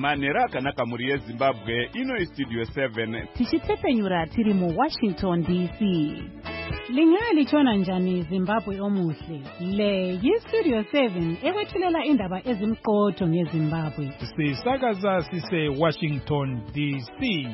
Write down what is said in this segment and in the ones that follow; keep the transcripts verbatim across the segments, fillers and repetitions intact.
Manera akanaka muri yeZimbabwe ino Studio seven. Tichitepenyura tiri mu Washington D C. Lingali chona njani Zimbabwe omuhle. Le yi Studio seven ewethulela indaba ezimqotho ngeZimbabwe. Sisakaza sise Washington D C.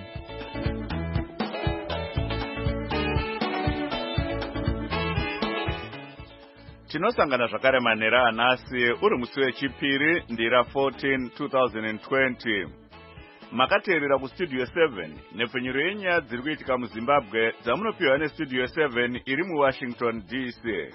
Tinosangana zvakare Manera anasi uri musi wechipiri ndira fourteen twenty twenty. Makateerera ku Studio seven nepfenyuro yenyaya dziri kuitika muZimbabwe dzamunopiwa neStudio seven iri mu Washington D C.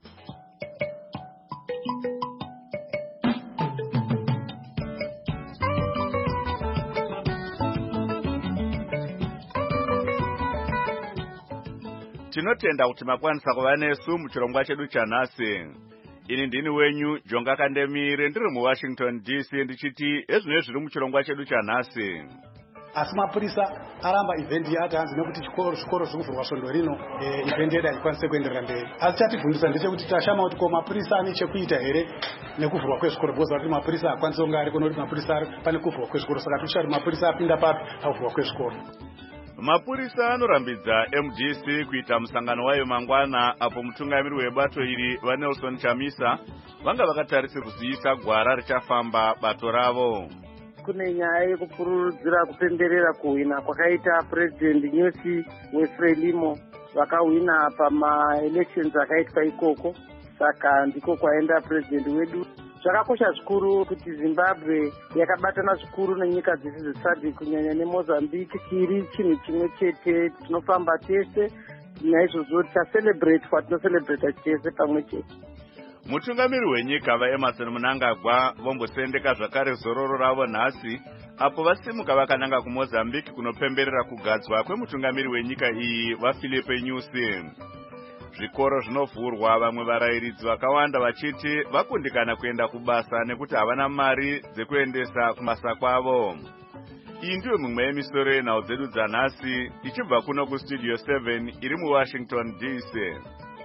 Tinotenda kuti makwanisa kuva nesu muchirongwa chedu chanhasi. Ini ndini wenyu Jonga Kandemire ndiri mu Washington D C ndichiti ezvino zviri muchirongwa chedu chanhasi. Asi mapurisa aramba event yati hanzi nekuti chikoro zvikoro zvekuvhurwa svondo rino event yedu haikwanise kuenderera mberi. Asi chatibvunzisa ndechekuti tashama kuti ko mapurisa ane chekuita here nekuvhurwa kwezvikoro, because kuti mapurisa hakwanise kunge ari kuno kuti mapurisa pane kuvhurwa kwezvikoro, saka tochati mapurisa apinda papi pakuvhurwa kwezvikoro. Mapurisa anorambidza M D C kuita musangano wayo mangwana apo mutungamiri webato iri vaNelson Chamisa vanga vakatarise kuzivisa gwara richafamba bato ravo. Kune nyaya yekupururudzira kupemberera kuwina kwakaita President Nyusi weFrelimo vakawina pama-elections akaitwa ikoko, saka ndiko kwaenda president wedu. Zvakakosha zvikuru kuti Zimbabwe yakabatana zvikuru nenyika dzese dzeSADC kunyanya neMozambique tiri chinhu chimwe chete, tinofamba tese naizvozvo taselebrate kwatinoselebrata tese pamwe chete. Mutungamiri wenyika vaEmerson Mnangagwa vombosendeka zvakare zororo ravo nhasi apo vasimuka vakananga kuMozambique kunopemberera kugadzwa kwemutungamiri wenyika iyi vaPhilippe Nyusi. Zvikoro zvinovhurwa, vamwe varayiridzi vakawanda vachiti vakundikana kuenda kubasa nekuti havana mari dzekuendesa kumasa kwavo. Iyi ndiyo mimwe yemisoro yenhau dzedu dzanhasi ichibva kuno kuStudio seven iri mu Washington D C.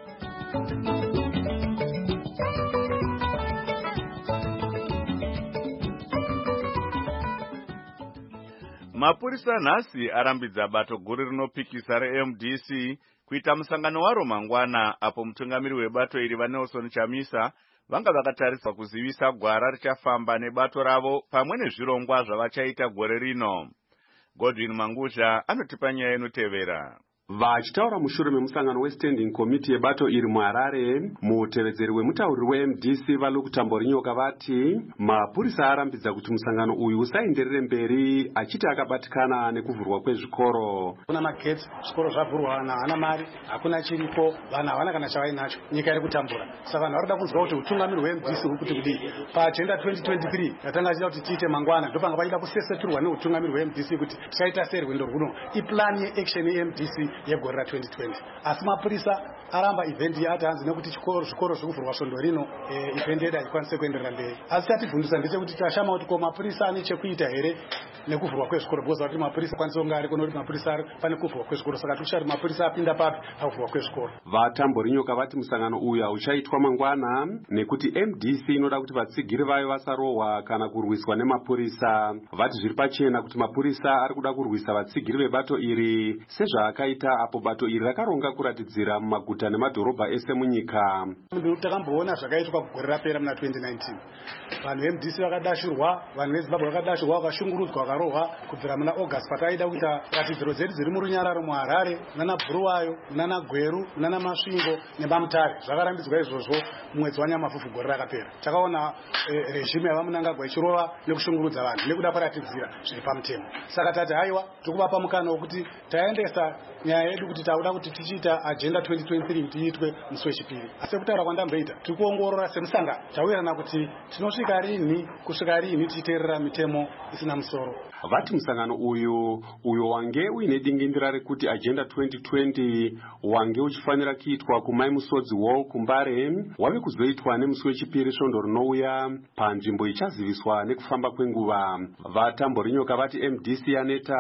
Mapurisa nhasi arambidza bato guru rinopikisa reM D C kuita musangano waro mangwana apo mutungamiri webato iri vaNelson Chamisa vanga vakatariswa kuzivisa gwara richafamba nebato ravo pamwe nezvirongwa zvavachaita gore rino. Godwin Mangusha anotipa nyaya inotevera. Vachitaura mushure memusangano weStanding Committee yebato iri muHarare, mutevedzeri wemutauriri weM D C vaLuke Tamborinyoka vati mapurisa arambidza kuti musangano uyu usaenderere mberi achiti akabatikana nekuvhurwa kwezvikoro. Kuna magetsi, zvikoro zvavhurwa, vanhu havana mari, hakuna chiripo, vanhu havana kana chavainacho, nyika iri kutambura. Saka vanhu varikuda kunzwa kuti utungamiri weM D C uri kuti kudii. Paagenda twenty twenty-three yatanga achida kuti tiite mangwana, ndopanga pachida kuseseturwa neutungamiri weM D C kuti tichaita sei rwendo rwuno. Iplan yeaction yeM D C yegore ra twenty twenty. Asi mapurisa aramba event yati hanzi nekuti chikoro zvikoro zvekuvhurwa svondo rino event yedu haikwanise kuenderera mberi. Asi chatibvunzisa ndechekuti tashama kuti ko mapurisa ane chekuita here nekuvhurwa kwezvikoro, because kuti mapurisa akwanise kunge ari kuno kuti mapurisa pane kuvhurwa kwezvikoro, saka tochati mapurisa apinda papi pakuvhurwa kwezvikoro. VaTamborinyoka vati musangano uyu hauchaitwa mangwana nekuti M D C inoda kuti vatsigiri vayo vasarohwa kana kurwiswa nemapurisa. Vati zviri pachena kuti mapurisa ari kuda kurwisa vatsigiri vebato iri sezvaakaita apo bato iri rakaronga kuratidzira mumaguta nemadhorobha ese munyika. Takamboona zvakaitwa kugore rapera muna twenty nineteen. Vanhu veM D C vakadashurwa, vanhu veZimbabwe vakadashurwa, vakashungurudzwa, vakarohwa kubvira muna August pataida kuita ratidziro dzedu dziri murunyararo muHarare, munana Bhuluwayo, munana Gweru, munana Masvingo neMamutare. Zvakarambidzwa izvozvo mumwedzi waNyamafufu gore rakapera. Takaona regime yavaMnangagwa ichirova nekushungurudza vanhu nekuda kwaratidzira zviri pamutemo. Saka tati haiwa tikuvapa mukana wekuti taendesa nyaya yedu kuti tauda kuti tichiita agenda twenty twenty-three kuti iitwe musi wechipiri. Asi kutaura kwandamboita tiri kuongorora semusangano tawirana kuti tinosvika rini kusvika rini tichiteerera mitemo isina musoro. Vati musangano uyu uyo wange uine dingindira rekuti agenda twenty twenty wange uchifanira kuitwa kuMai Musodzi Hall kuMbare wave kuzoitwa nemusi wechipiri svondo rinouya panzvimbo ichaziviswa nekufamba kwenguva. VaTamborinyoka vati M D C yaneta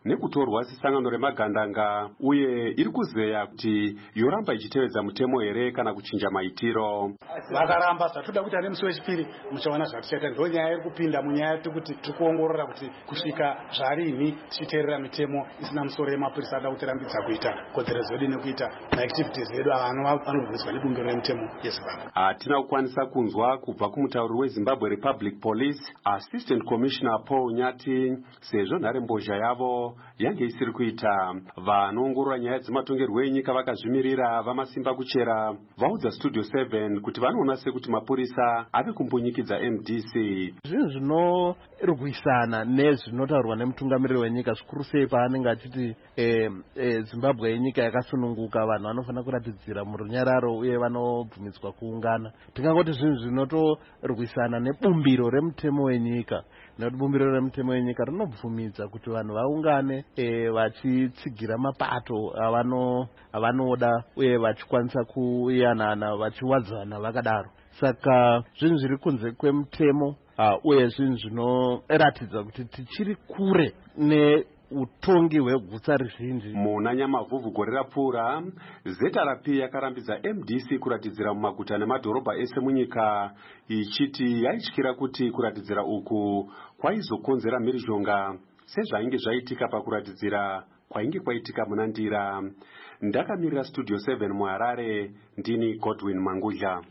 nekutorwa sesangano remagandanga uye iri kuzeya kuti yoramba ichitevedza mutemo here kana kuchinja maitiro. Vakaramba zvatoda kuita nemusi wechipiri muchaona zvatichaita. Ndo nyaya iri kupinda munyaya kuti tiri kuongorora kuti kusvika zvarini tichiteerera mitemo isina musoro yemapurisa ada kutirambidza kuita kodzero zedu nekuita maactivities edu anorwiswa nebumbiro remutemo yeZimbabwe. Hatina kukwanisa kunzwa kubva kumutauri weZimbabwe Republic Police Assistant Commissioner Paul Nyati sezvo nharembozha yavo yange isiri kuita. Vanoongorora nyaya dzematongerwo enyika vakazvimirira vamasimba kuchera vaudza Studio seven kuti vanoona sekuti mapurisa ave kumbunyikidza M D C. Zvinhu zvinorwisana nezvinotaurwa nemutungamiriri wenyika zvikuru sei paanenge achiti eh, eh, Zimbabwe yenyika yakasununguka, vanhu vanofanira kuratidzira murunyararo uye vanobvumidzwa kuungana. Tingangoti zvinhu zvinotorwisana nebumbiro remutemo wenyika. Nekuti bumbiro remutemo wenyika rinobvumidza kuti vanhu vaungane eh, vachitsigira mapato avano avanoda uye vachikwanisa kuyanana vachiwadzana vakadaro. Saka zvinhu zviri kunze kwemutemo uh, uye zvinhu zvinoratidza kuti tichiri kure neutongi hwegutsa rizhinji. Muna Nyamavhuvhu gore rapfuura, Z R P yakarambidza M D C kuratidzira mumaguta nemadhorobha ese munyika ichiti yaityira kuti kuratidzira uku kwaizokonzera mhirizhonga sezvainge zvaitika pakuratidzira kwainge kwaitika muna Ndira. Ndakamirira Studio seven muHarare, ndini Godwin Mangudla.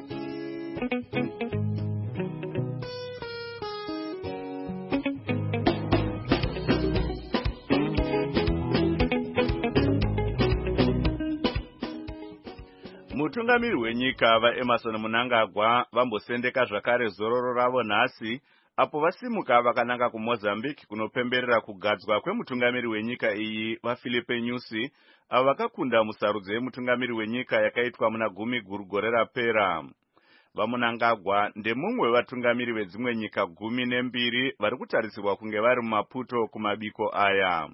Mutungamiri wenyika vaEmmerson Mnangagwa vambosendeka zvakare zororo ravo nhasi apo vasimuka vakananga kuMozambique kunopemberera kugadzwa kwemutungamiri wenyika iyi vaPhilippe Nyusi avo vakakunda musarudzo yemutungamiri wenyika yakaitwa muna gumi gore rapera. VaMnangagwa ndemumwe wevatungamiri vedzimwe nyika gumi nembiri vari kutarisirwa kunge vari muMaputo kumabiko aya.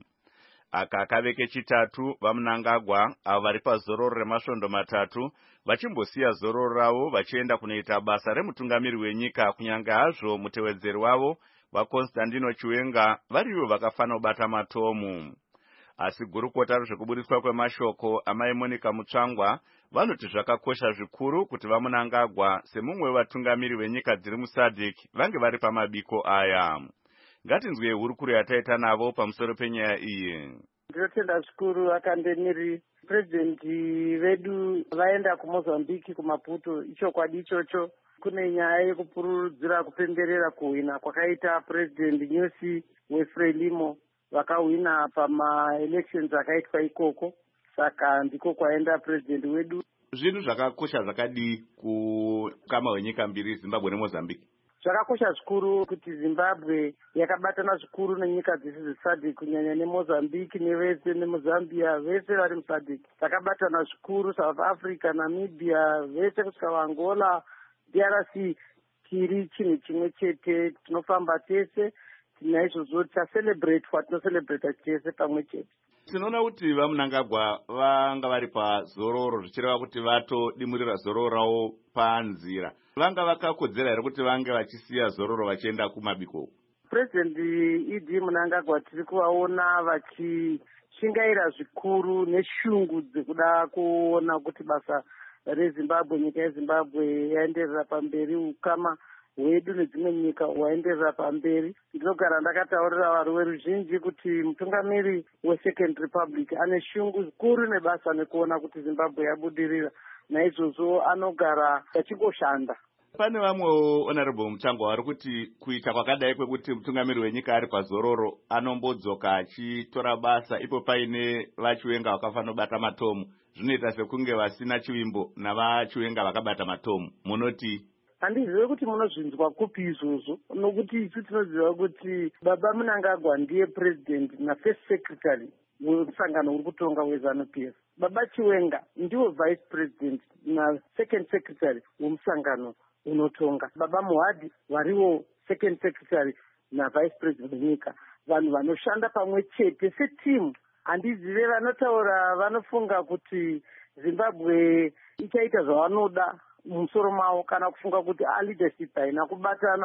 Aka kaveke chitatu vaMnangagwa avo vari pazororo remasvondo matatu vachimbosiya zororo ravo vachienda kunoita basa remutungamiri wenyika kunyange hazvo mutevedzeri wavo vaConstantino Chiwenga varivo vakafanira kubata matomu. Asi gurukota rezvekubudiswa kwemashoko amai Monica Mutsvangwa vanoti zvakakosha zvikuru kuti vaMnangagwa semumwe wevatungamiri venyika dziri muSADC vange vari pamabiko aya. Ngatinzwe hurukuro yataita navo pamusoro penyaya iyi. Ndinotenda zvikuru akandemiri purezidenti vedu vaenda kuMozambique kuMaputo. Ichokwadi ichocho. Kune nyaya yekupururudzira kupemberera kuhwina kwakaita purezidenti Nyusi weFrelimo vakahwina pamaelections akaitwa ikoko. Saka ndiko kwaenda purezidenti wedu. Zvinhu zvakakosha zvakadi kukama wenyika mbiri Zimbabwe neMozambique. Zvakakosha zvikuru kuti Zimbabwe yakabatana zvikuru nenyika dzese dzeSADC kunyanya neMozambique nevese neMozambia vese vari muSADC. Takabatana zvikuru South Africa, Namibia, vese kusvika Angola, D R C tiri chinhu chimwe chete, tinofamba tese naizvozvo tacelebrate watinocelebrate tese pamwe chete. Tinoona kuti vaMnangagwa vanga vari pazororo zvichireva kuti vatodimurira zororo ravo panzira. Vanga vakakodzera here kuti vange vachisiya zororo vachienda kumabiko? President E D Mnangagwa tiri kuvaona vachishingaira zvikuru neshungu dzekuda kuona kuti basa reZimbabwe, nyika yeZimbabwe yaenderera pamberi, ukama hwedu nedzimwe nyika hwaenderera pamberi. Ndinogara ndakataurira vari veruzhinji kuti mutungamiri weSecond Republic ane shungu zikuru nebasa nekuona kuti Zimbabwe yabudirira. Naizvozvo anogara achingoshanda. Pane vamwewo Honorable Mutsvangwa vari kuti kuita kwakadai kwekuti mutungamiri wenyika ari pazororo anombodzoka achitora basa ipo paine vaChiwenga vakafanira kubata matomu, zvinoita sekunge vasina chivimbo navaChiwenga vakabata matomu. Munoti? Handizivi kuti munozvinzwa kupi izvozvo, nokuti isu tinoziva kuti baba Mnangagwa ndiye president na first secretary wemusangano uri kutonga weZANU P F. Baba Chiwenga ndiwo vice president na second secretary wemusangano unotonga. Baba Muhadi variwo second secretary na vice president wenyika. Vanhu vanoshanda pamwe chete setimu. Handizive vanotaura vanofunga kuti Zimbabwe ichaita zvavanoda mumusoro mavo kana kufunga kuti a leadership haina kubatana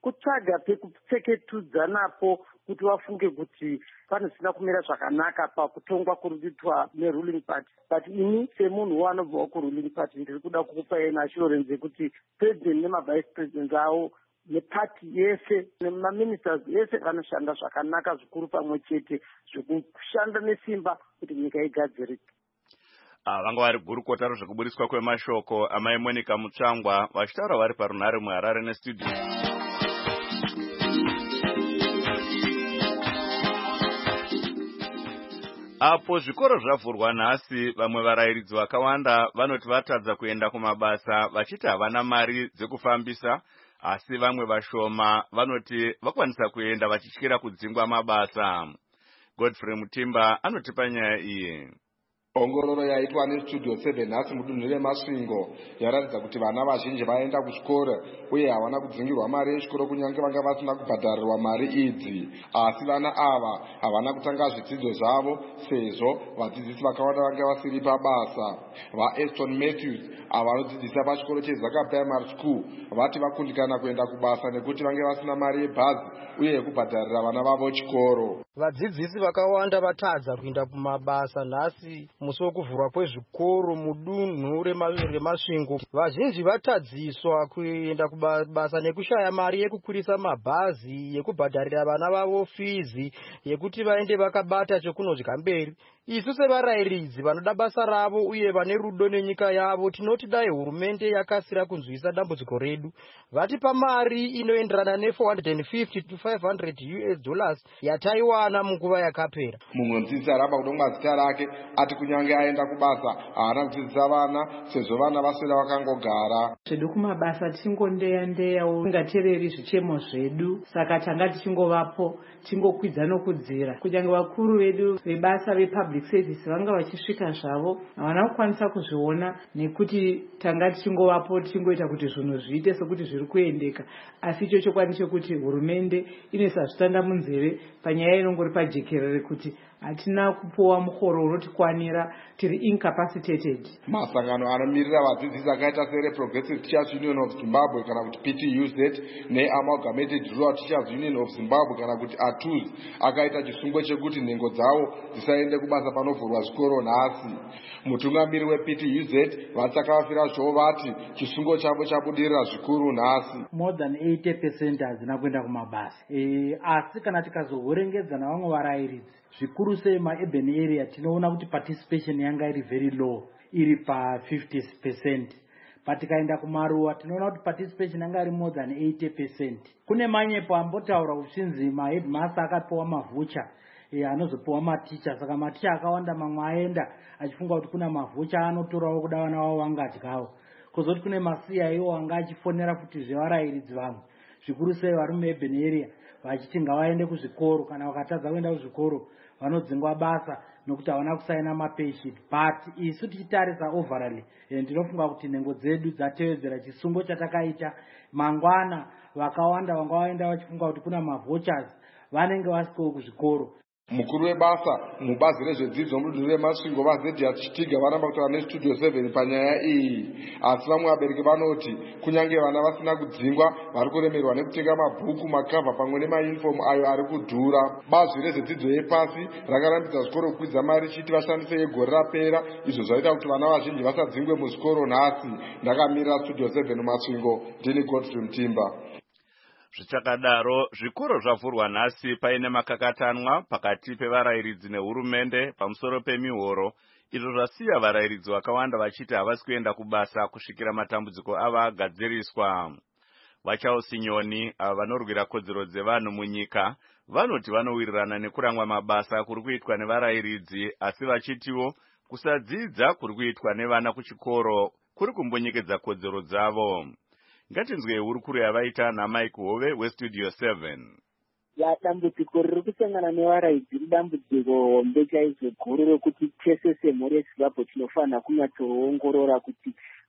kutsvaga pekupfeketudza napo kuti vafunge kuti panosina kumira zvakanaka pakutongwa kuri kuitwa neruling party. But ini semunhu wanobvawo kuruling party ndiri kuda kukupai naassurance yekuti president nemavice president avo nepati yese nemaministers yese vanoshanda zvakanaka zvikuru pamwe chete zvekushanda nesimba kuti nyika igadzirike. Ah, vanga vari gurukota rezvekuburiswa kwemashoko amai Monica Mutsvangwa vachitaura vari parunhare muHarare nestudio. Apo zvikoro zvavhurwa nhasi, vamwe varayiridzi vakawanda vanoti vatadza kuenda kumabasa vachiti havana mari dzekufambisa, asi vamwe vashoma vanoti vakwanisa kuenda vachityira kudzingwa mabasa. Godfrey Mutimba anotipa nyaya iyi. Ongororo yaitwa nestudio seven nhasi mudunhu reMasvingo yaratidza kuti vana vazhinji vaenda kuchikoro uye havana kudzingirwa mari yechikoro kunyange vanga vasina kubhadharirwa mari idzi. Asi vana ava havana kutanga zvidzidzo zvavo sezvo vadzidzisi vakawanda vanga vasiri pabasa. VaEston Matthews ava vanodzidzisa pachikoro cheZaka Primary School vati vakundikana kuenda kubasa nekuti vange vasina mari yebhazi uye yekubhadharira vana vavo chikoro. Vadzidzisi vakawanda vatadza kuenda kumabasa nhasi musi wekuvhurwa kwezvikoro mudunhu reMasvingo. Vazhinji vatadziswa kuenda kubasa nekushaya mari yekukwirisa mabhazi, yekubhadharira vana vavo fizi, yekuti vaende vakabata chekunodya mberi. Isu sevarayiridzi vanoda basa ravo uye vane rudo nenyika yavo tinoti dai hurumende yakasira kunzwisa dambudziko redu. Vatipa mari inoenderana ne four hundred fifty to five hundred U S dollars yataiwana munguva yakapera. Mumwe mudzidzisi aramba kudomwa zita rake ati kunyange aenda kubasa haana kudzidzisa vana sezvo vana vaswera vakangogara. Zvedu kumabasa tingondeya ndeya ungateereri zvichemo zvedu, saka tanga tichingovapo tingokwidza nokudzira. Kunyange vakuru vedu vebasa vepublic service vanga vachisvika zvavo havana kukwanisa kuzviona nekuti tanga tichingovapo tichingoita kuti zvinhu zviite sekuti zviri kuendeka. Asi icho chokwadi chokuti hurumende inoisa zvitanda munzeve panyaya inongori pajekerere kuti hatina kupuwa muhoro unotikwanira, tiri incapacitated. Masangano anomirira vadzidzisi akaita sere Progressive Teachers Union of Zimbabwe kana kuti P T U Z neAmalgamated Rural Teachers Union of Zimbabwe kana kuti A T U Z akaita chisungo chekuti nhengo dzavo dzisaende kubasa panovhurwa zvikoro nhasi. Mutungamiri weP T U Z vatakavafira zvovo vati chisungo chavo chabudirira zvikuru nhasi. More than eighty percent hazina kuenda kumabasa. E, asi kana tikazohorengedza navamwe varayiridzi zvikuru sei maurban area tinoona kuti participation yanga iri very low, iri pa fifty percent. But tikaenda kumaruwa tinoona kuti participation yanga iri more than eighty percent. Kune manyepo ambotaura uchinzi maheadmaster akapiwa mavhucha e, anozopiwa maticha, saka maticha akawanda mamwe aenda achifunga kuti kuna mavhucha anotorawo kuda vana vavo vangadyawo. Kozoti kune masiya iwo anga achifonera kuti zvevarayiridzi vamwe zvikuru sei vari muurban area vachiti ngavaende kuzvikoro, kana vakatadza kuenda kuzvikoro vanodzingwa basa nokuti havana kusaina mapayslip. But isu tichitarisa overall ndinofunga kuti nhengo dzedu dzatevedzera chisungo chatakaita. Mangwana vakawanda vanga vaenda vachifunga kuti kuna mavouchers vanenge vasikowo kuzvikoro. Mukuru webasa mubazi rezvedzidzo mudunhu reMasvingo vaZedias Chitiga varamba kutaura nestudio seven panyaya iyi. Asi vamwe vabereki vanoti kunyange vana vasina kudzingwa vari kuremerwa nekutenga mabhuku, makavha pamwe nemayunifomu ayo ari kudhura. Bazi rezvedzidzo yepasi rakarambidza zvikoro kukwidza mari richiti vashandise yegore rapera, izvo zvaita kuti vana vazhinji vasadzingwe muzvikoro nhasi. Ndakamirira studio seven Masvingo, ndini Godfrey Mutimba. Zvichakadaro, zvikoro zvavhurwa nhasi paine makakatanwa pakati pevarayiridzi nehurumende pamusoro pemihoro, izvo zvasiya varayiridzi vakawanda vachiti havasi kuenda kubasa kusvikira matambudziko avo agadziriswa. Vachausinyoni ava vanorwira kodzero dzevanhu munyika vanoti vanowirirana nekuramwa mabasa kuri kuitwa nevarayiridzi, asi vachitiwo kusadzidza kuri kuitwa nevana kuchikoro kuri kumbonyekedza kodzero dzavo. Ngatinzwe hurukuru yavaita naMike Hove weStudio seven. Ya dambudziko riri kusangana nevarayiridzi idambudziko hombe chaizvo guru rokuti tese semhuri yeZimbabwe tinofanira kunyatsoongorora kuti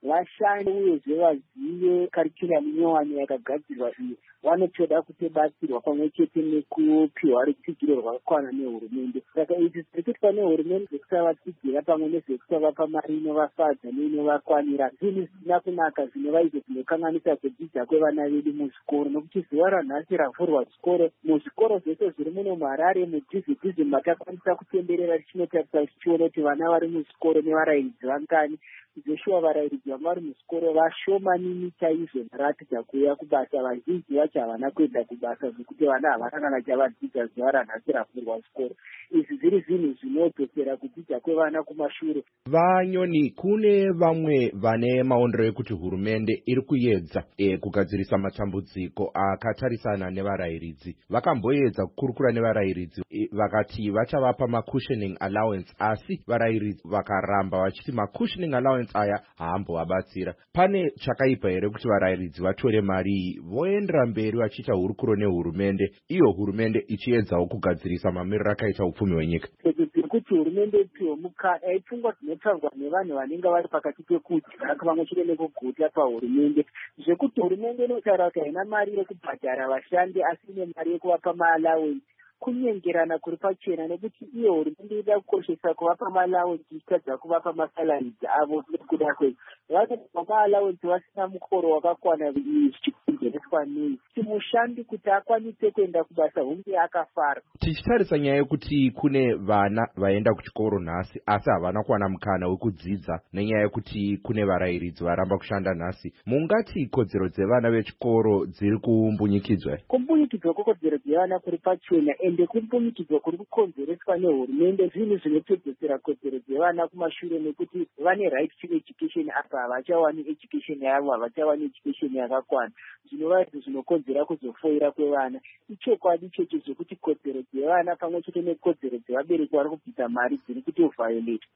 vashande uyezve vazive karikiramu nyowani yakagadzirwa iyi vanotoda kutobatsirwa pamwe chete nekupiwa rutsigiro rwakakwana nehurumende. Saka izvi zviri kuitwa nehurumende zvekusavatsigirira pamwe nezvekusavapa mari inovafadza neinovakwanira zvinhu zvisina kunaka zvinova izvo zvinokanganisa kudzidza kwevana vedu muzvikoro, nokuti zuva ranhasi ravhurwa zvikoro muzvikoro zvese zviri muno muHarare mudhizidhizi matakwanisa kutenderera tichinotarisa tichiona kuti vana vari muzvikoro nevarairidzi vangani. Joshua varairidzi vanga vari muzvikoro vashomanini chaizvo varatidza kuuya kubasa, vazhinji vacho havana kuenda kubasa zvekuti vana havana kana chavadzidza zuva ranhasi ravhurwa zvikoro. Izvi zviri zvinhu zvinodzosera kudzidza kwevana kumashure. Vanyoni, kune vamwe vane maondero ekuti hurumende iri kuedza e, kugadzirisa matambudziko akatarisana nevarairidzi. Vakamboedza kukurukura nevarairidzi e, vakati vachavapa macushioning allowance, asi varairidzi vakaramba vachiti macushioning allowance aya haambovabatsira. Pane chakaipa here kuti varairidzi vatore mari voendera mberi vachiita hurukuro nehurumende, iyo hurumende ichiedzawo kugadzirisa mamiriro akaita upfumi hwenyika? Kuti hurumende ipiwe mukana ipfungwa dzinotaurwa nevanhu vanenge vari pakati pekudya pamwe chete nekuguta pahurumende, zvekuti hurumende inotaura kuti haina mari yekubhadhara vashandi asi ine mari yekuvapa maallowance, kunyengerana kuri pachena, nekuti iyo hurumende ida kukoshesa kuvapa maallowance ichitadza kuvapa masalaries avo nekuda kwezvo vanopa maallowance vasina mukoro wakakwana zvichikonzereswa nei kuti mushandi kuti akwanise kuenda kubasa hunge akafara. Tichitarisa nyaya yekuti kune vana vaenda kuchikoro nhasi asi havana kuwana mukana wekudzidza nenyaya yekuti kune varairidzi varamba kushanda nhasi, mungati kodzero dzevana vechikoro dziri kumbunyikidzwa? Kumbunyikidzwa kwekodzero dzevana kuri pachena ende kumbunyikidzwa kuri kukonzereswa nehurumende zvinhu zvinotedzesera kodzero dzevana kumashure, nekuti vane right to education apa havachawani education yavo, havachawani education yakakwana, zvinova izvo zvinokonzera kuzofoira kwevana. Ichokwadi ichocho zvekuti kodzero dzevana pamwe chete nekodzero dzevabereki vari kubvisa mari dziri kutoviolate.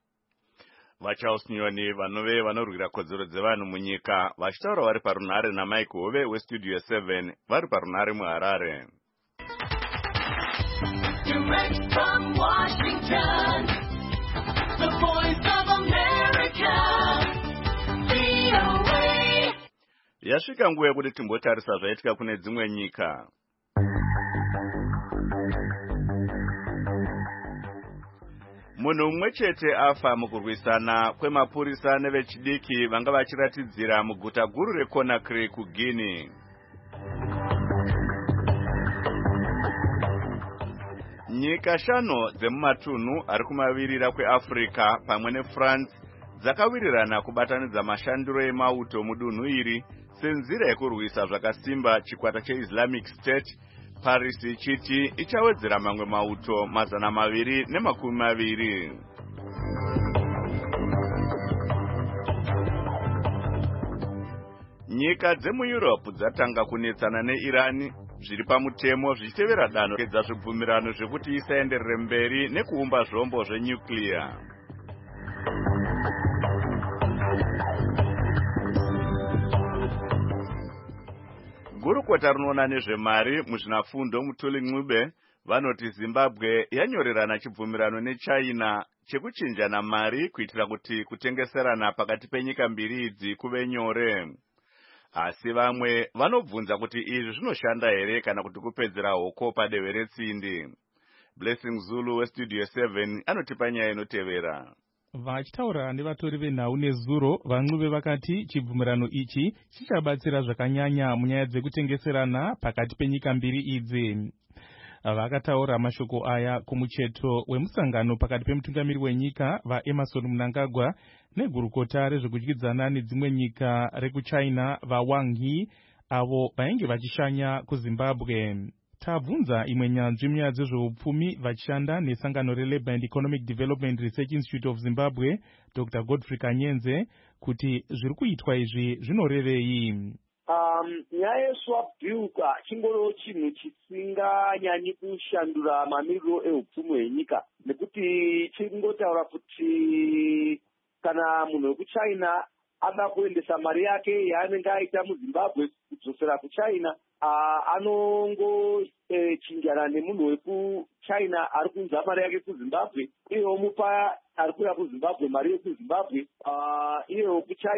VaCharles Nyoni vanove vanorwira kodzero dzevanhu munyika vachitaura vari parunhare naMike Hove westudio seven vari parunhare muHarare. Direct from Washington, the voice of America, V O A. Yasvika nguva yekuti timbotarisa zvaitika kune dzimwe nyika. Munhu mumwe chete afa mukurwisana kwemapurisa nevechidiki vanga vachiratidzira muguta guru reConakry kuGuinea. Nyika shanu dzemumatunhu ari kumavirira kweAfrica pamwe neFrance dzakawirirana kubatanidza mashandiro emauto mudunhu iri senzira yekurwisa zvakasimba chikwata cheIslamic State, Paris ichiti ichawedzera mamwe mauto mazana maviri nemakumi maviri. Nyika dzemuEurope dzatanga kunetsana neIran zviri pamutemo zvichitevera danho redza zvibvumirano zvekuti isaenderere mberi nekuumba zvombo zvenyuclear. Gurukota rinoona nezvemari muzvinafundo Mutuli Ncube vanoti Zimbabwe yanyorerana chibvumirano neChina chekuchinjana mari kuitira kuti kutengeserana pakati penyika mbiri idzi kuve nyore. Asi vamwe vanobvunza kuti izvi zvinoshanda here kana kuti kupedzera hoko padehwe retsindi. Blessing Zulu westudio seven anotipa nyaya inotevera. Vachitaura nevatori venhau nezuro, vaNcube vakati chibvumirano ichi chichabatsira zvakanyanya munyaya dzekutengeserana pakati penyika mbiri idzi. Vakataura mashoko aya kumucheto wemusangano pakati pemutungamiri wenyika vaEmerson Mnangagwa negurukota rezvekudyidzana nedzimwe nyika rekuChina vaWang Yi avo vainge vachishanya kuZimbabwe. Tabvunza imwe nyanzvi munyaya dzezveupfumi vachishanda nesangano reLabour and Economic Development Research Institute of Zimbabwe, Doctor Godfrey Kanyenze, kuti zviri kuitwa izvi zvinorevei. Um, nyaya yeswap deal chingoro chinhu chisinganyanyi kushandura mamiriro eupfumi hwenyika, nekuti chingotaura kuti kana munhu wekuChina ada kuendesa mari yake yaanenge aita muZimbabwe kudzosera kuChina, uh, anongochinjana e, nemunhu wekuChina ari kunza mari yake kuZimbabwe, iye omupa ari kuya kuZimbabwe mari yekuZimbabwe, uh, iye wekuChina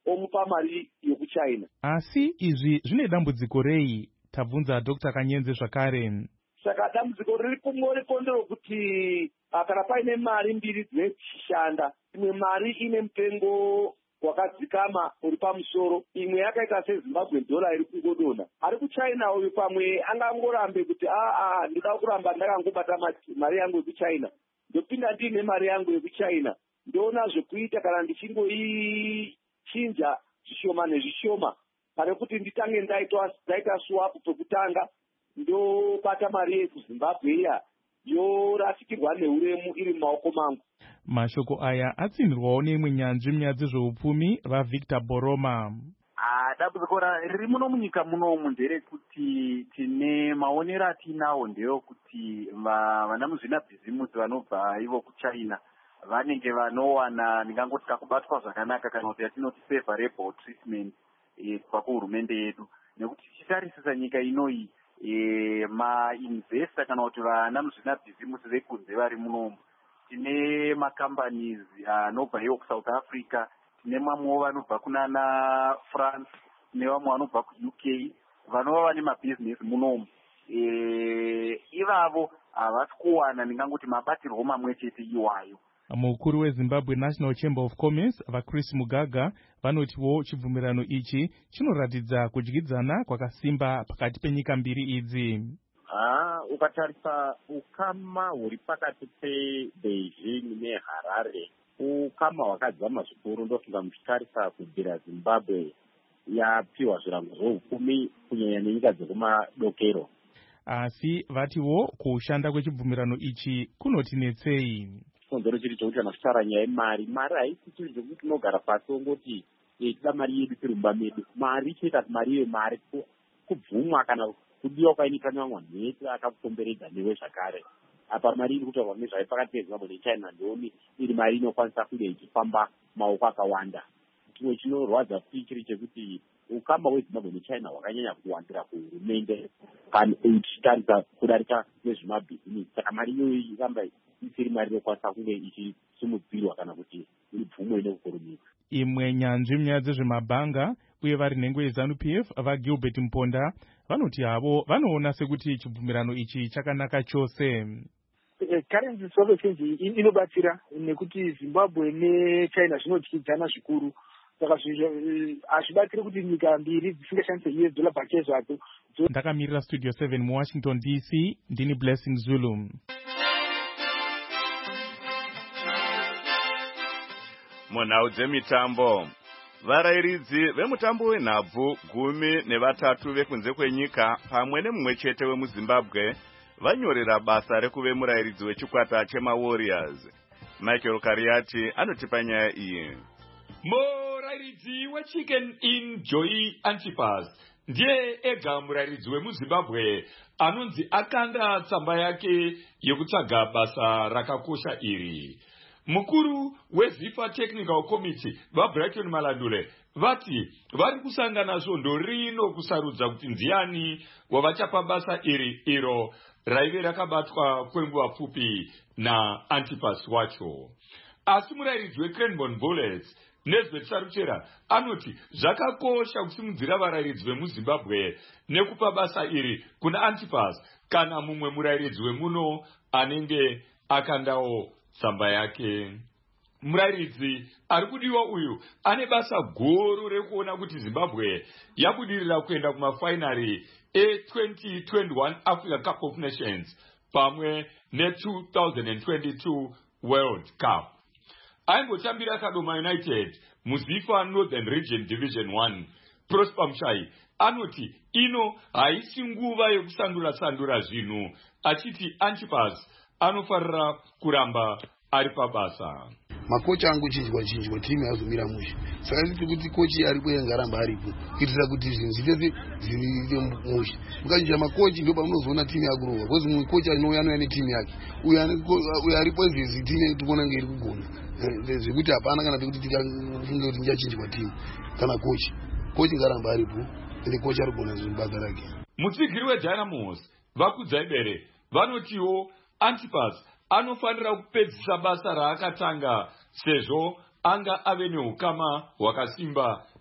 omupa mari yokuchina. Asi izvi zvine dambudziko rei? Tabvunza Doctor Kanyenze zvakare. Saka dambudziko riri kumoreko nderokuti kana paine mari mbiri dzinoshanda, imwe mari ine mutengo wakadzikama uri pamusoro, imwe yakaita seZimbabwe dollar iri kungodonha. Ari kuchina uyu pamwe angangorambe kuti aa ndida kuramba ndakangobata mari yangu yekuchina, ndopinda ndiine mari yangu yekuchina, ndoona zvekuita kana ndichingoichinja zvishoma nezvishoma pane kuti nditange ndaita swap pekutanga ndobata mari yekuZimbabwe iya yorasikirwa neuremu iri mumaoko mangu. Mashoko aya atsindirwawo neimwe nyanzvi munyadzi zveupfumi vaVictor Boroma. Dambudziko riri muno munyika munomu nderekuti tine maonero atinawo ndeyokuti vana muzvinabhizimusi vanobva ivo kuchina vanenge vanowana ndingangoti kakubatwa zvakanaka kana kuti yatinoti favorable treatment kubva kuhurumende yedu, nekuti tichitarisisa nyika inoyi mainvesta kana kuti vana muzvinabhizimusi vekunze vari munomu, tine macompanies anobva iwo kuSouth Africa, tine mamwewo vanobva kunana France, tine vamwe vanobva kuU K vanova vane mabhizinesi munomu. Ivavo havasi kuwana ndingangoti mabatirwo mamwe chete iwayo. Mukuru weZimbabwe National Chamber of Commerce vaChris Mugaga vanotiwo chibvumirano ichi chinoratidza kudyidzana kwakasimba pakati penyika mbiri idzi. Ah, ukatarisa ukama huri pakati peBeijing neHarare, ukama hwakadzama zvikuru. Ndofunga muchitarisa kubvira Zimbabwe yapiwa zvirango zveupfumi kunyanya nenyika dzekumadokero. Asi vatiwo kushanda kwechibvumirano ichi kunotinetsei. Chikonzero chiri chokuti kana kutaura nyaya yemari, mari haisi chiri chokuti tinogara pasi ongoti tida mari yedu tirumba medu. Mari chete kuti mari iwe mari kubvumwa kana kudiwa kwainoita nevamwe nhete akakukomberedza newe zvakare. Apa mari iri kutaurwa nezvayo pakati peZimbabwe neChina ndoni iri mari inokwanisa kunge ichifamba maoko akawanda. Chimwe chinorwadza futi chiri chekuti ukama hweZimbabwe neChina hwakanyanya kuwandira kuhurumende kana uchitarisa kudarika nezvemabhizinesi. Saka mari iyoyo iramba isiri mari inokwanisa kunge ichisimudzirwa kana kuti ibvumwe nekukurumidza. Imwe nyanzvi munyaya dzezvemabhanga uye vari nhengo yeZanu P F vaGilbert Mponda vanoti havo vanoona sekuti chibvumirano ichi chakanaka chose. Currency swap exchange inobatsira nekuti Zimbabwe neChina zvinodyidzana zvikuru, saka hazvibatsiri kuti nyika mbiri dzisingashandise U S dollar pachezvo zvadzo. Ndakamirira Studio seven muWashington D C, ndini Blessing Zulu. Munhau dzemitambo, varairidzi vemutambo wenhabvu gumi nevatatu vekunze kwenyika pamwe nemumwe chete wemuZimbabwe vanyorera basa rekuve murairidzi wechikwata chemaWarriors. Michael Kariati anotipa nyaya iyi. Murairidzi weChicken Inn Joy Antipas ndiye ega murairidzi wemuZimbabwe anonzi akanda tsamba yake yekutsvaga basa rakakosha iri. Mukuru weZifa Technical Committee vaBrighton Malandule vati vari kusangana svondo rino kusarudza kuti ndiani wavachapa basa iri iro raive rakabatwa kwenguva pfupi naAntipas wacho. Asi murairidzi weCranbourne Bullets Nesbeth Saruchera anoti zvakakosha kusimudzira varairidzi vemuZimbabwe nekupa basa iri kuna Antipas kana mumwe murairidzi wemuno anenge akandawo tsamba yake. Murairidzi ari kudiwa uyu ane basa guru rekuona kuti Zimbabwe yabudirira kuenda kumafainari e-twenty twenty-one Africa Cup of Nations pamwe ne-twenty twenty-two World Cup. Aingotambira Kadoma United muZifa Northern Region Division one. Prosper Mshai anoti ino haisi nguva yekusandura-sandura zvinhu, achiti Antipas anofarira kuramba ari pabasa. Makocha angu chinjwa chinjwa timu yazomira mushe. Saka kuti kuti kochi ari kuya ngaramba aripo kuitira kuti zvinhu zvitete zviite mushe. Mukachinja makochi ndio pamunozoona timu yakurowa. Because mumwe kocha anouya anouya netimu yake. Uyu uyu aripo izvi timu tikuona ngeri kugona. Zvekuti hapana kana kuti tikafunga kuti njachinjwa timu kana kochi. Kochi ngaramba aripo. Ende kochi ari kugona zvinhu basa rake. Mutsigiri weDynamos vakudzaimbere vanotiwo Antipas anofanira kupedzisa basa raakatanga sezvo anga ave neukama hwakasimba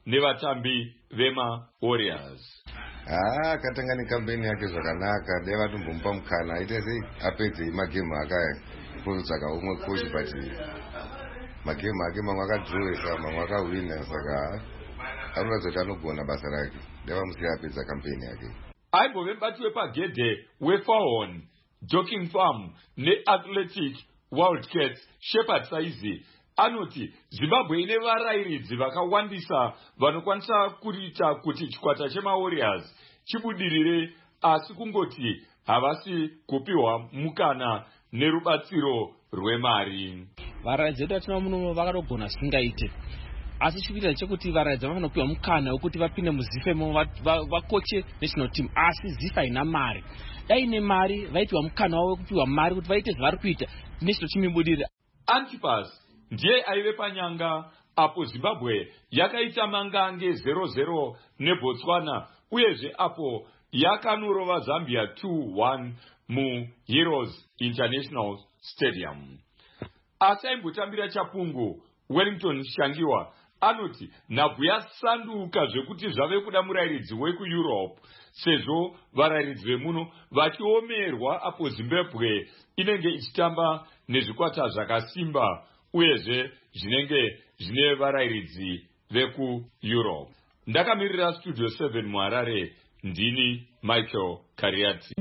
nevatambi vemawarriors. Ah, akatanga nekampeni yake zvakanaka, deva tombomupa mukana aite sei apedze magemu aka kusaka umwe coach but magemu ake mamwe akadrowesa mamwe akawina, saka anoratidza kuti anogona basa rake. Deva musiya apedza kampeni yake. Aimbove mubati wepagedhe weFawn Joking Farm neAthletic Wildcats Shepherd Saizi anoti Zimbabwe ine varairidzi vakawandisa vanokwanisa kuita kuti chikwata chemawarriors chibudirire, asi kungoti havasi kupiwa mukana nerubatsiro rwemari. Varairidzi vedu vatina muno vakatogona zvisingaite, asi chikuita chekuti varairidzi vanopiwa mukana wekuti vapinde muzifemo vakoche national team, asi zifa haina mari. Dai ine mari vaipiwa mukana wavo wekupiwa mari kuti vaite zvavari kuita national team ibudirire. Antipas ndiye aive panyanga apo Zimbabwe yakaita mangange zero zero neBotswana, uyezve apo yakanorova Zambia two one muHeroes International Stadium. Asi aimbotambira chapungu Wellington Shangiwa anoti nhabvu yasanduka zvekuti zvave kuda murairidzi wekuEurope, sezvo varairidzi vemuno vachiomerwa apo Zimbabwe inenge ichitamba nezvikwata zvakasimba uyezve zvinenge zvine varairidzi vekuEurope. Ndakamirira Studio seven muHarare, ndini Michael Kariati.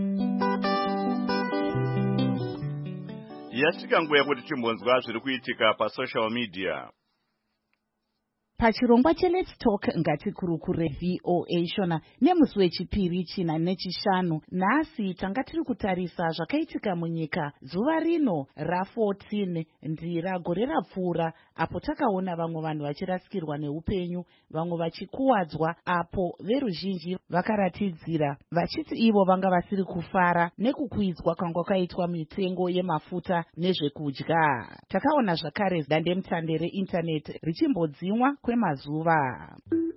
Yasvika nguva yekuti timbonzwa zviri kuitika pasocial media. Pachirongwa cheLet's Talk ngatikurukure V O A shona nemusi wechipiri china nechishanu. Nhasi tanga tiri kutarisa zvakaitika munyika zuva rino rafourteen ndira gore rapfuura, apo takaona vamwe vanhu vachirasikirwa neupenyu, vamwe vachikuwadzwa, apo veruzhinji vakaratidzira vachiti ivo vanga vasiri kufara nekukwidzwa kwanga kwaitwa mitengo yemafuta nezvekudya. Takaona zvakare dandemutande reindaneti richimbodzimwa kwemazuva.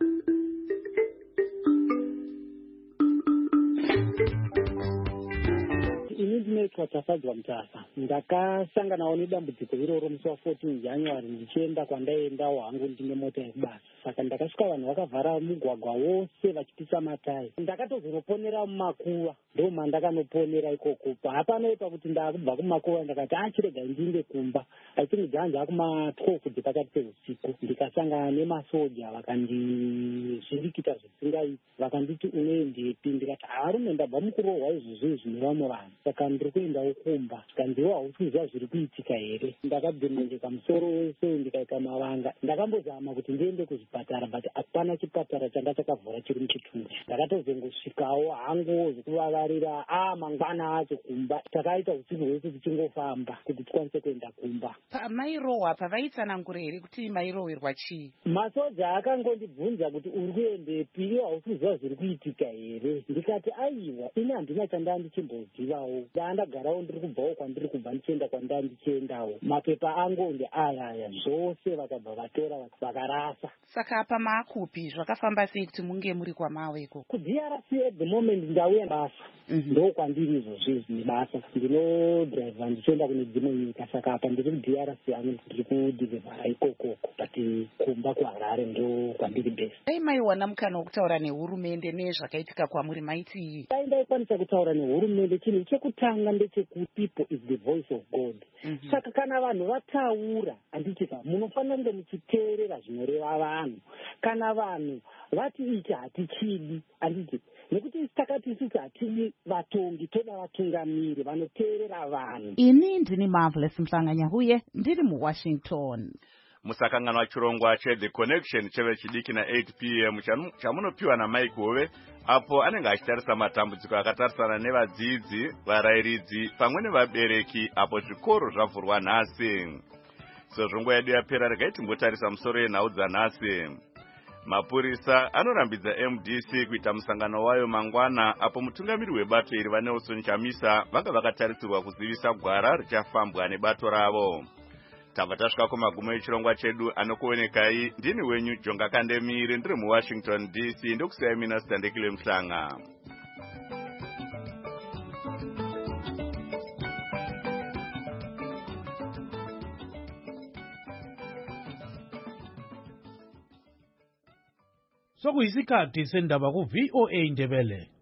Ini ndinoitwa Tasadzwa Mutasa. Ndakasanganawo nedambudziko iroro musi wa14 January ndichienda kwandaendawo hangu ndine mota yebasa. Saka ndakasvika vanhu vakavhara mugwagwa wose vachipisa matayi. Ndakatozoponera mumakuva, ndo mandakanoponera ikoko. Hapanoita kuti ndakubva kumakuva ndakati achirega ndinde kumba. I think dzanja kuma-twelve dzepakati peusiku. Ndikasangana nemasoja vakandizvirikita zvisingaiti. Vakanditi unoendepi? Ndikati harume ndabva mukurohwa izvozvo izvi nevamwe vanhu. Saka ndiri kuendawo kumba. Saka ndiwo hausi kuziva zviri kuitika here. Ndakabhemendeka musoro wese ndikaita mavanga. Ndakambozama kuti ndiende kuzvipatara, but hapana chipatara changa chakavhura chiri muchitunhu. Ndakatozongosvikawo hangu zvekuvavarira a mangwana acho kumba. Takaita usiku hwese tichingofamba kuti tikwanise kuenda kumba. Pamairohwa pavaitsanangura here kuti mairohwerwa chii? Masoja akangondibvunza kuti uri kuendepi, iwo hausi kuziva zviri kuitika here. Ndikati aiwa, ini handina chandaa ndichimbozivawo. Ndandagarawo ndiri kubvawo kwandiri kubva ndichienda kwandanga ndichiendawo. Mapepa angu ndeaya aya zvose vakabva vatora vakarasa. Saka apa maakupi? Zvakafamba sei kuti munge muri kwamaweko? Ku-D R C at the moment ndauya basa. Ndo kwandiri izvozvo izvi nebasa. Ndinodhiraivha ndichienda kune dzimwe nyika, saka apa ndiri ku-D R C hangu ndiri kudhirivhara ikokoko. But kumba kuHarare ndo kwandiri best. Dai maiwana mukana wokutaura nehurumende nezvakaitika kwamuri maiti? Dai ndaikwanisa kutaura nehurumende, chinhu chekutanga ndechekuti people is the voice of God. Mm-hmm. Saka kana vanhu vataura, handitika munofanira kunge muchiteerera zvinoreva vanhu. Kana vanhu vati ichi hatichidi, handiti nekuti takati isusu hatidi vatongi, toda vatungamiri vanoteerera vanhu. Ini ndini Marvelous Mhlanganya huye ndiri muWashington. Musakanganwa chirongwa cheThe Connection cheve chidiki na eight p m chamunopiwa naMike Hove, apo anenge achitarisa matambudziko akatarisana nevadzidzi, varairidzi pamwe nevabereki apo zvikoro zvavhurwa nhasi. Sezvo nguva yedu yapera, regai timbotarisa musoro yenhau dzanhasi. Mapurisa anorambidza M D C kuita musangano wayo mangwana, apo mutungamiri webato iri vaNelson Chamisa vanga vakatarisirwa kuzivisa gwara richafambwa nebato ravo. Tabva tasvika kumagumo echirongwa chedu. Anokuonekai ndini wenyu Jonga Kandemire, ndiri muWashington D C. Ndokusiyai mina Sitandekile Mhlanga. sokuyisikhathi sendaba ku-V O A Ndebele.